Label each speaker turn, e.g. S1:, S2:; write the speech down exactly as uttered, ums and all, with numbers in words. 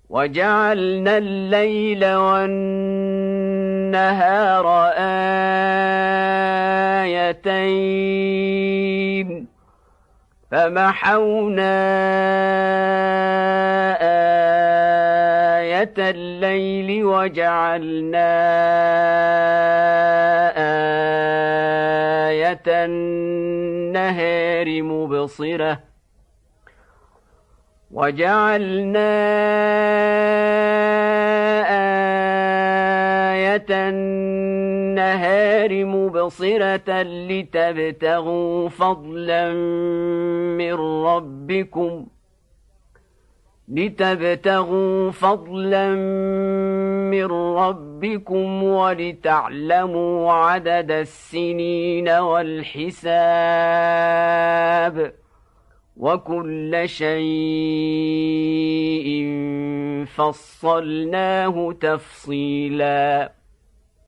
S1: وجعلنا الليل والنهار آيتين فمحونا آية الليل وجعلنا آية النهار مبصرة وجعلنا آية النهار مبصرة لتبتغوا فضلا من ربكم لتبتغوا فضلا من ربكم ولتعلموا عدد السنين والحساب وكل شيء فصلناه تفصيلا